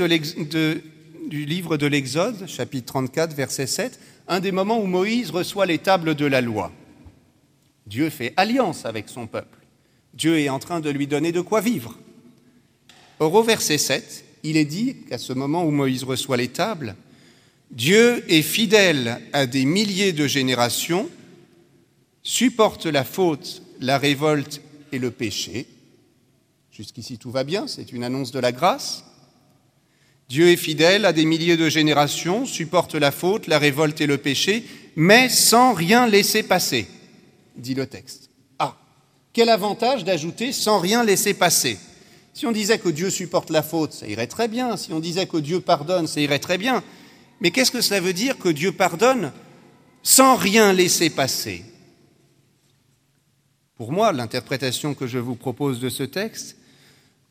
du livre de l'Exode, chapitre 34, verset 7, un des moments où Moïse reçoit les tables de la loi. Dieu fait alliance avec son peuple. Dieu est en train de lui donner de quoi vivre. Or, au verset 7, il est dit qu'à ce moment où Moïse reçoit les tables, Dieu est fidèle à des milliers de générations, supporte la faute, la révolte et le péché. Jusqu'ici, tout va bien, c'est une annonce de la grâce. Dieu est fidèle à des milliers de générations, supporte la faute, la révolte et le péché, mais sans rien laisser passer, dit le texte. Ah, quel avantage d'ajouter « sans rien laisser passer ». Si on disait que Dieu supporte la faute, ça irait très bien. Si on disait que Dieu pardonne, ça irait très bien. Mais qu'est-ce que cela veut dire que Dieu pardonne sans rien laisser passer ? Pour moi, l'interprétation que je vous propose de ce texte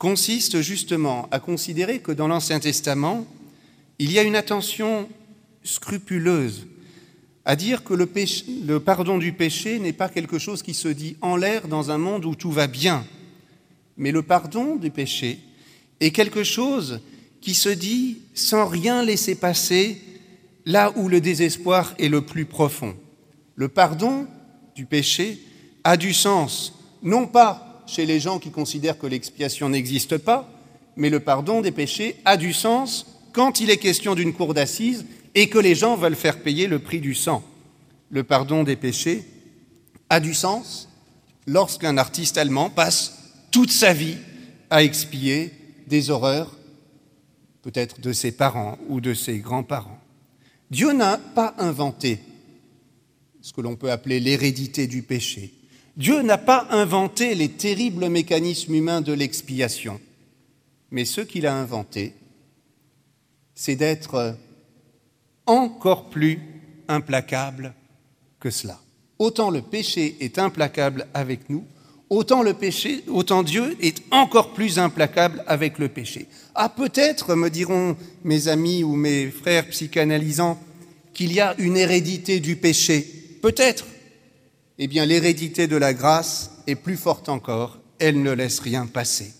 consiste justement à considérer que dans l'Ancien Testament, il y a une attention scrupuleuse à dire que le pardon du péché n'est pas quelque chose qui se dit en l'air dans un monde où tout va bien, mais le pardon du péché est quelque chose qui se dit sans rien laisser passer là où le désespoir est le plus profond. Le pardon du péché a du sens, non pas chez les gens qui considèrent que l'expiation n'existe pas, mais le pardon des péchés a du sens quand il est question d'une cour d'assises et que les gens veulent faire payer le prix du sang. Le pardon des péchés a du sens lorsqu'un artiste allemand passe toute sa vie à expier des horreurs, peut-être de ses parents ou de ses grands-parents. Dieu n'a pas inventé ce que l'on peut appeler l'hérédité du péché. Dieu n'a pas inventé les terribles mécanismes humains de l'expiation. Mais ce qu'il a inventé, c'est d'être encore plus implacable que cela. Autant le péché est implacable avec nous, autant Dieu est encore plus implacable avec le péché. Ah, peut-être, me diront mes amis ou mes frères psychanalysants, qu'il y a une hérédité du péché. Peut-être. Eh bien, l'hérédité de la grâce est plus forte encore. Elle ne laisse rien passer.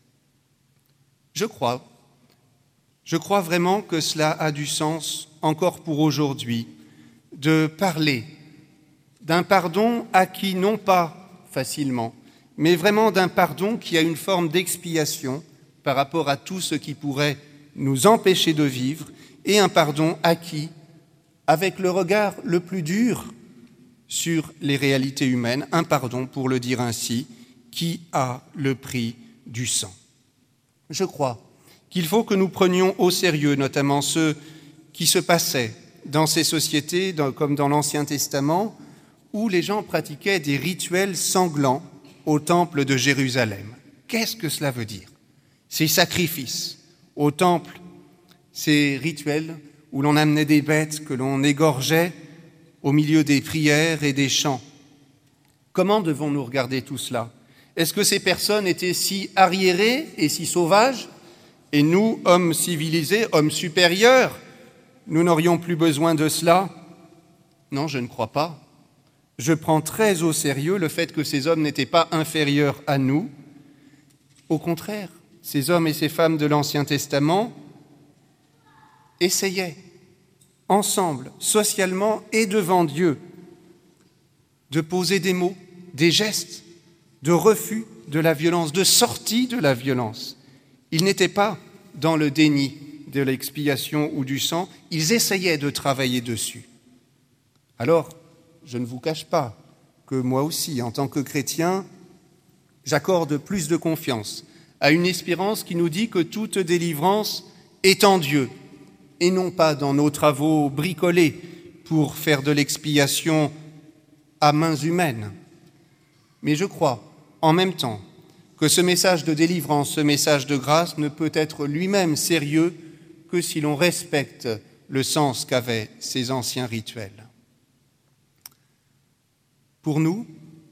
Je crois vraiment que cela a du sens encore pour aujourd'hui de parler d'un pardon acquis non pas facilement, mais vraiment d'un pardon qui a une forme d'expiation par rapport à tout ce qui pourrait nous empêcher de vivre, et un pardon acquis avec le regard le plus dur sur les réalités humaines, un pardon, pour le dire ainsi, qui a le prix du sang. Je crois qu'il faut que nous prenions au sérieux notamment ce qui se passait dans ces sociétés, comme dans l'Ancien Testament, où les gens pratiquaient des rituels sanglants au temple de Jérusalem. Qu'est-ce que cela veut dire? Ces sacrifices au temple, ces rituels où l'on amenait des bêtes que l'on égorgeait au milieu des prières et des chants. Comment devons-nous regarder tout cela? Est-ce que ces personnes étaient si arriérées et si sauvages, et nous, hommes civilisés, hommes supérieurs, nous n'aurions plus besoin de cela? Non, je ne crois pas. Je prends très au sérieux le fait que ces hommes n'étaient pas inférieurs à nous. Au contraire, ces hommes et ces femmes de l'Ancien Testament essayaient, ensemble, socialement et devant Dieu, de poser des mots, des gestes de refus de la violence, de sortie de la violence. Ils n'étaient pas dans le déni de l'expiation ou du sang, ils essayaient de travailler dessus. Alors, je ne vous cache pas que moi aussi, en tant que chrétien, j'accorde plus de confiance à une espérance qui nous dit que toute délivrance est en Dieu et non pas dans nos travaux bricolés pour faire de l'expiation à mains humaines. Mais je crois, en même temps, que ce message de délivrance, ce message de grâce ne peut être lui-même sérieux que si l'on respecte le sens qu'avaient ces anciens rituels. Pour nous,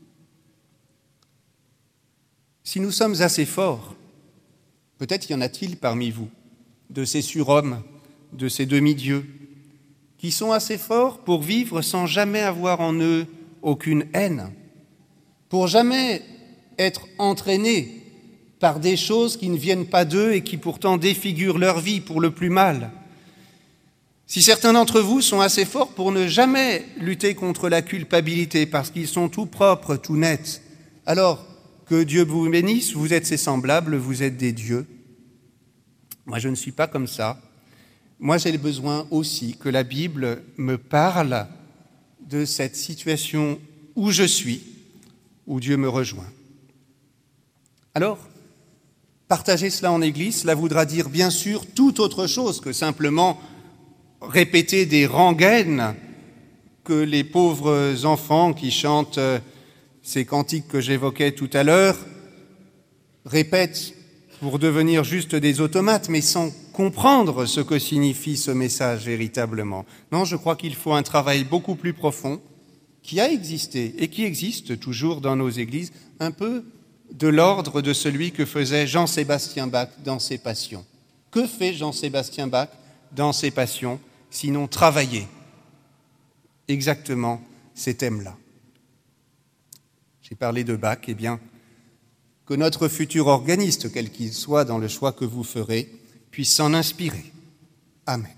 si nous sommes assez forts, peut-être y en a-t-il parmi vous, de ces surhommes, de ces demi-dieux, qui sont assez forts pour vivre sans jamais avoir en eux aucune haine, pour jamais être entraînés par des choses qui ne viennent pas d'eux et qui pourtant défigurent leur vie pour le plus mal. Si certains d'entre vous sont assez forts pour ne jamais lutter contre la culpabilité parce qu'ils sont tout propres, tout nets, alors que Dieu vous bénisse, vous êtes ses semblables, vous êtes des dieux. Moi, je ne suis pas comme ça. Moi, j'ai besoin aussi que la Bible me parle de cette situation où je suis, où Dieu me rejoint. Alors, partager cela en Église, cela voudra dire bien sûr tout autre chose que simplement répéter des rengaines que les pauvres enfants qui chantent ces cantiques que j'évoquais tout à l'heure répètent pour devenir juste des automates, mais sans comprendre ce que signifie ce message véritablement. Non, je crois qu'il faut un travail beaucoup plus profond qui a existé et qui existe toujours dans nos églises, un peu de l'ordre de celui que faisait Jean-Sébastien Bach dans ses passions. Que fait Jean-Sébastien Bach dans ses passions, sinon travailler exactement ces thèmes-là? J'ai parlé de Bach, eh bien, que notre futur organiste, quel qu'il soit dans le choix que vous ferez, puisse s'en inspirer. Amen.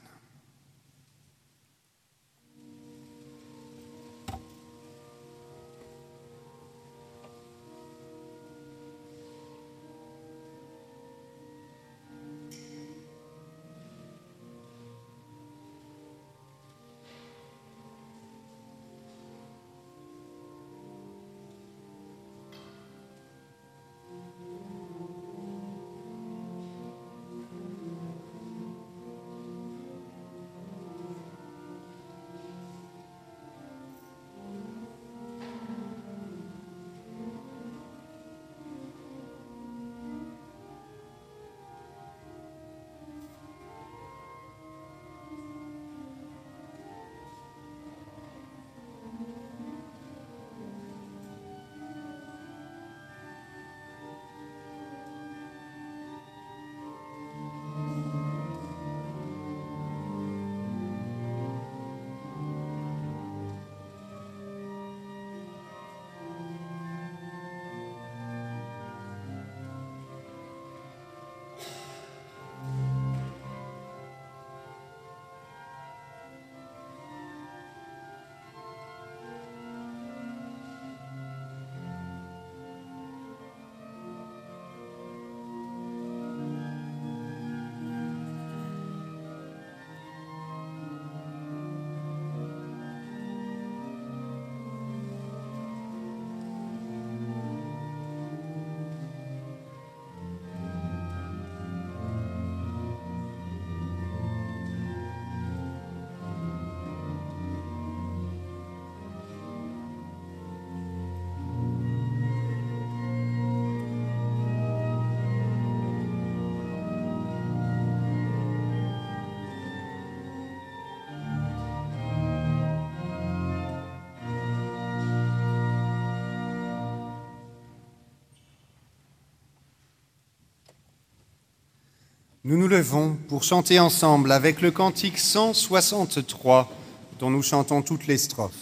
Nous nous levons pour chanter ensemble avec le cantique 163 dont nous chantons toutes les strophes.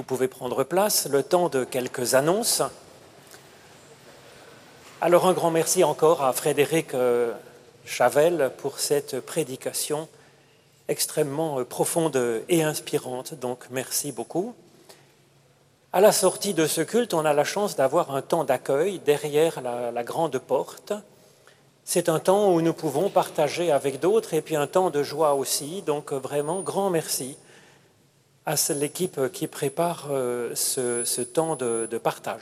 pouvez prendre place, le temps de quelques annonces. Alors un grand merci encore à Frédéric Chavel pour cette prédication extrêmement profonde et inspirante, donc merci beaucoup. À la sortie de ce culte, on a la chance d'avoir un temps d'accueil derrière la grande porte. C'est un temps où nous pouvons partager avec d'autres et puis un temps de joie aussi, donc vraiment grand merci à l'équipe qui prépare ce temps de partage.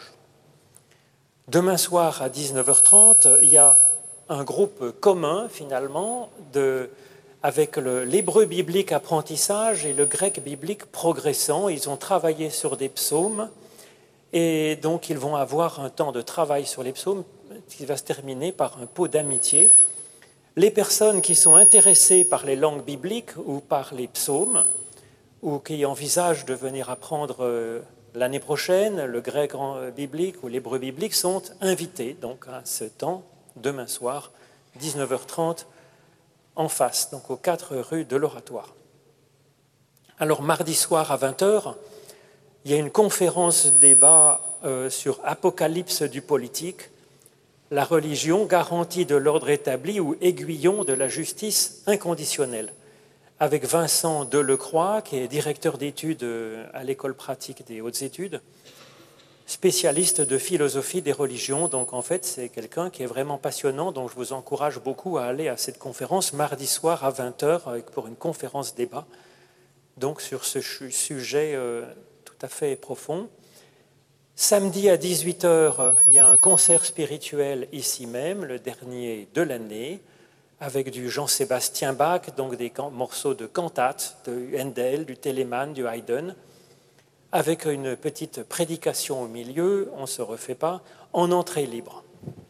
Demain soir à 19h30, il y a un groupe commun finalement avec l'hébreu biblique apprentissage et le grec biblique progressant. Ils ont travaillé sur des psaumes et donc ils vont avoir un temps de travail sur les psaumes qui va se terminer par un pot d'amitié. Les personnes qui sont intéressées par les langues bibliques ou par les psaumes ou qui envisagent de venir apprendre l'année prochaine le grec biblique ou l'hébreu biblique sont invités donc à ce temps demain soir, 19h30, en face, donc aux 4 rues de l'Oratoire. Alors mardi soir à 20h, il y a une conférence débat sur Apocalypse du politique, la religion, garantie de l'ordre établi ou aiguillon de la justice inconditionnelle, avec Vincent Delecroix, qui est directeur d'études à l'École pratique des hautes études, spécialiste de philosophie des religions. Donc en fait, c'est quelqu'un qui est vraiment passionnant, donc je vous encourage beaucoup à aller à cette conférence mardi soir à 20h pour une conférence débat, donc sur ce sujet tout à fait profond. Samedi à 18h, il y a un concert spirituel ici même, le dernier de l'année, avec du Jean-Sébastien Bach, donc des morceaux de cantates, de Handel, du Telemann, du Haydn, avec une petite prédication au milieu, on ne se refait pas, en entrée libre.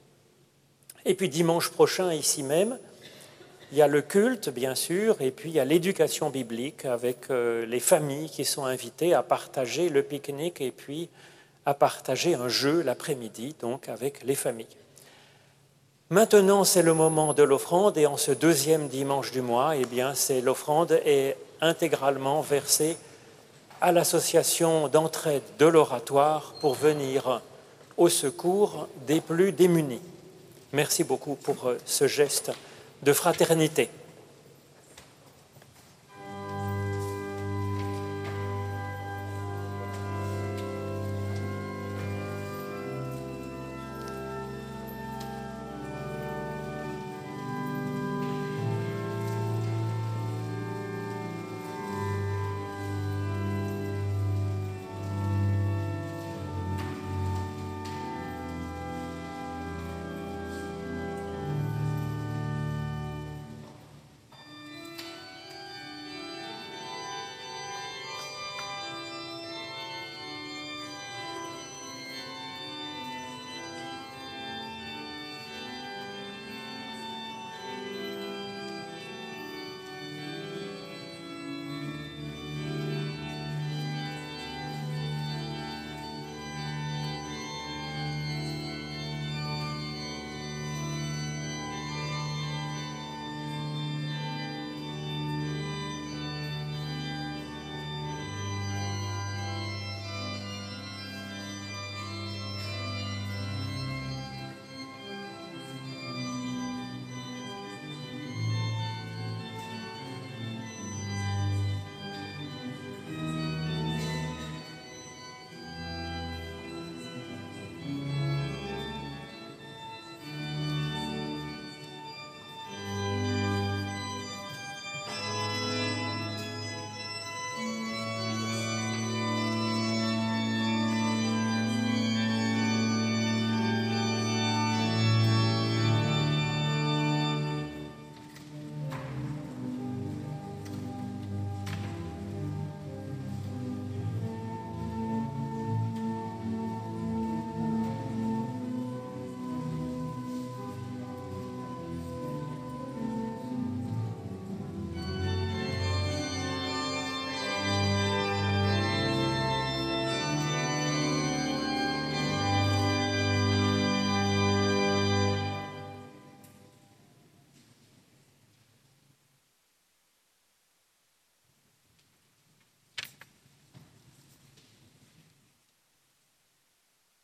Et puis dimanche prochain, ici même, il y a le culte, bien sûr, et puis il y a l'éducation biblique avec les familles qui sont invitées à partager le pique-nique et puis à partager un jeu l'après-midi, donc avec les familles. Maintenant, c'est le moment de l'offrande et en ce deuxième dimanche du mois, eh bien, l'offrande est intégralement versée à l'association d'entraide de l'Oratoire pour venir au secours des plus démunis. Merci beaucoup pour ce geste de fraternité.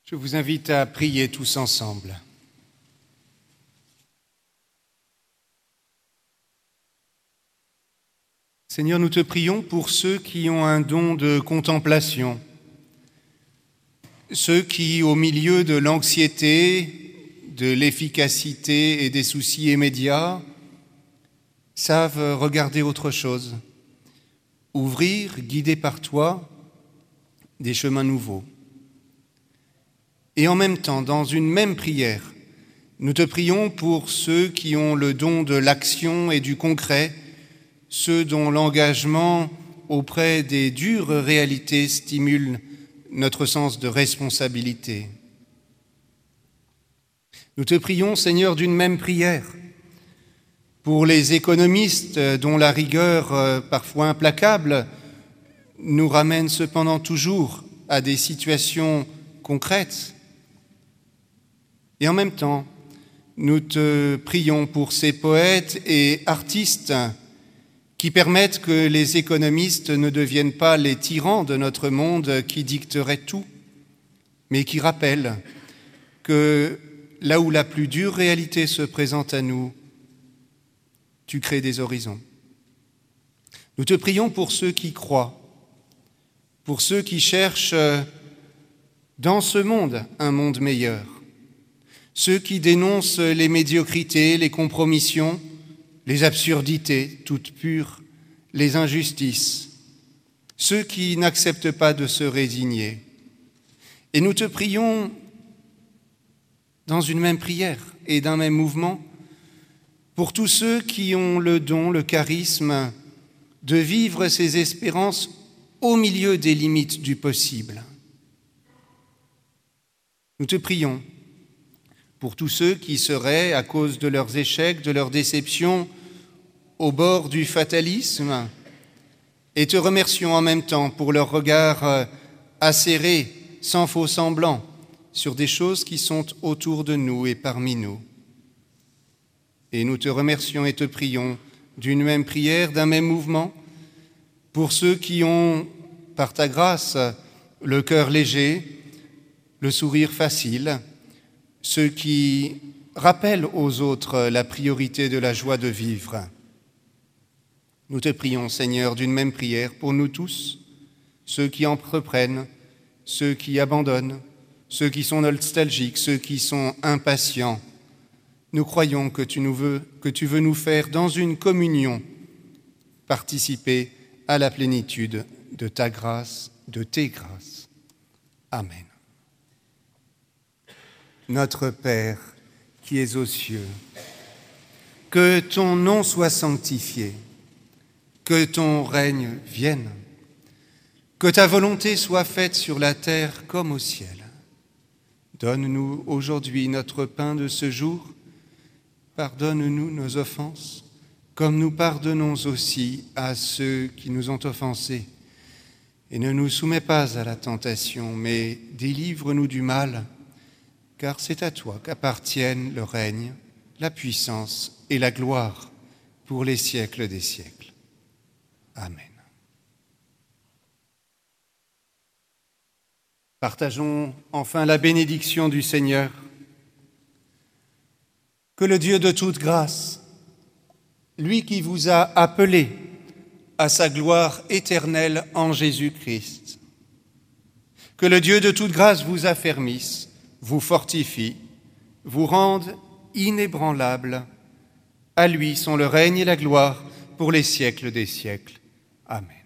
Je vous invite à prier tous ensemble. Seigneur, nous te prions pour ceux qui ont un don de contemplation, ceux qui, au milieu de l'anxiété, de l'efficacité et des soucis immédiats, savent regarder autre chose, ouvrir, guidés par toi, des chemins nouveaux. Et en même temps, dans une même prière, nous te prions pour ceux qui ont le don de l'action et du concret, ceux dont l'engagement auprès des dures réalités stimule notre sens de responsabilité. Nous te prions, Seigneur, d'une même prière pour les économistes dont la rigueur, parfois implacable, nous ramène cependant toujours à des situations concrètes. Et en même temps, nous te prions pour ces poètes et artistes qui permettent que les économistes ne deviennent pas les tyrans de notre monde qui dicteraient tout, mais qui rappellent que là où la plus dure réalité se présente à nous, tu crées des horizons. Nous te prions pour ceux qui croient, pour ceux qui cherchent dans ce monde un monde meilleur, ceux qui dénoncent les médiocrités, les compromissions, les absurdités toutes pures, les injustices, ceux qui n'acceptent pas de se résigner. Et nous te prions dans une même prière et d'un même mouvement pour tous ceux qui ont le don, le charisme de vivre ces espérances au milieu des limites du possible. Nous te prions pour tous ceux qui seraient, à cause de leurs échecs, de leurs déceptions, au bord du fatalisme, et te remercions en même temps pour leur regard acéré, sans faux semblant, sur des choses qui sont autour de nous et parmi nous. Et nous te remercions et te prions d'une même prière, d'un même mouvement, pour ceux qui ont, par ta grâce, le cœur léger, le sourire facile, ceux qui rappellent aux autres la priorité de la joie de vivre. Nous te prions, Seigneur, d'une même prière pour nous tous, ceux qui entreprennent, ceux qui abandonnent, ceux qui sont nostalgiques, ceux qui sont impatients. Nous croyons que tu veux nous faire, dans une communion, participer à la plénitude de ta grâce, de tes grâces. Amen. Notre Père, qui es aux cieux, que ton nom soit sanctifié, que ton règne vienne, que ta volonté soit faite sur la terre comme au ciel. Donne-nous aujourd'hui notre pain de ce jour. Pardonne-nous nos offenses, comme nous pardonnons aussi à ceux qui nous ont offensés. Et ne nous soumets pas à la tentation, mais délivre-nous du mal, car c'est à toi qu'appartiennent le règne, la puissance et la gloire pour les siècles des siècles. Amen. Partageons enfin la bénédiction du Seigneur. Que le Dieu de toute grâce, lui qui vous a appelés à sa gloire éternelle en Jésus-Christ, que le Dieu de toute grâce vous affermisse, vous fortifie, vous rende inébranlable. À lui sont le règne et la gloire pour les siècles des siècles. Amen.